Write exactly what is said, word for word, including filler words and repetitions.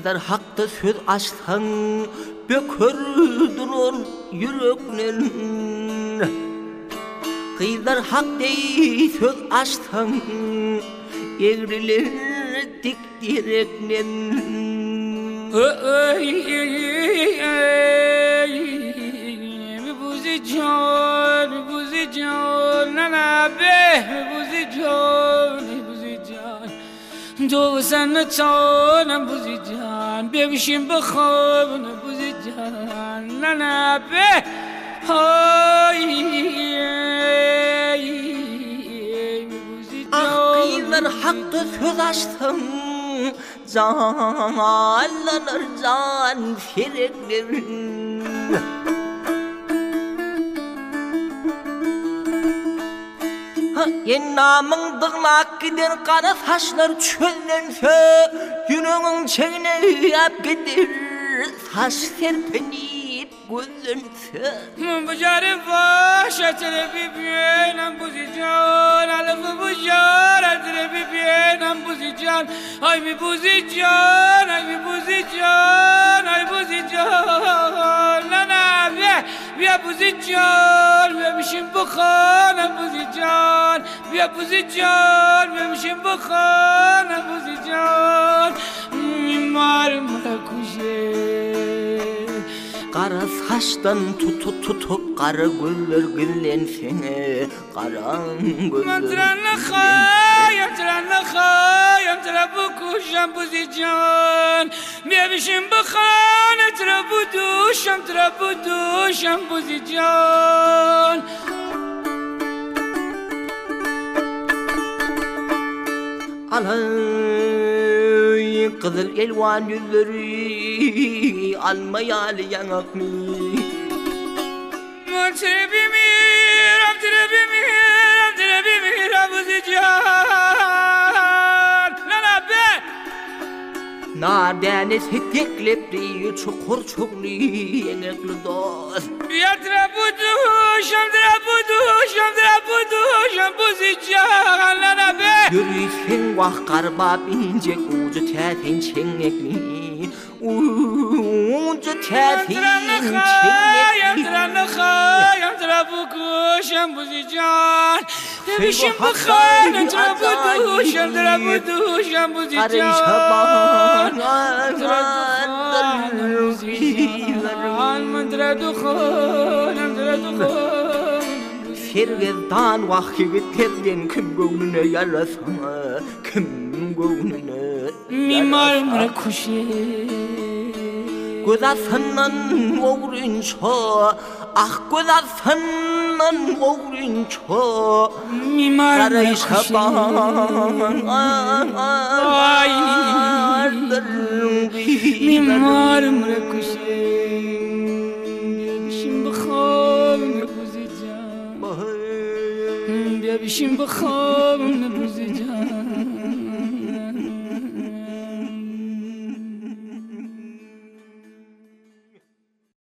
Kıydar hakta söz açsan bökür durur yüreklen. Kıydar hak dey söz açsan egrilir dik direklen. Ey buzican buzican nana be buzican buzican do sen çan buzican bebişim bakın buzican nana be hay buzican Kıydar hakta söz açsan canlanır can fereklerin. En namın dığlak gider kara saçlar çöllense yüreğin çeğine yap gider saç serpenip gözlense. Bujarı baş açılı bibiyenem buzican alıfı bujar açılı bibiyenem buzican ay mi buzican ay mi buzican ay buzican nana be be buzican bemişim bakana buzican be buzican bemişim bakana buzican mimarım kuşe. Kara saçtan tutup tutup kara güller güllensene, kara güller Mantrana khayam trana khayam tra bu kuşam buzican bebişim bakhana tra bu duşam tra bu duşam buzican. Alay kızıl elvan yüzleri almayalı yanaklı. Trebimir, trebimir, trebimir buzican nana be. Nadeniz hiteklepli çukur çukli yenekli dost. Ya tra bu duşam tra bu duşam tra bu duşam buzican nana be. Yürüysen vah karba binecek ucu tetin çengekli. Ucu tetin çengekli. Trana khayam tra bu kuşam buzican bebişim bakhana tra bu duşam tra bu duşam buzican. Arın şaban mantra dukhanam tra dukhanam. Sergezdan vakit terden kim gönlüne yarasana, kim gönlüne Mimarım kuşe. Gözasından oğrunça, ah gözasından oğrunça. Mimarım Arın kuşe. şaban Mimarım kuşe. Bebişim bakhana buzican bebişim bakhana buzican.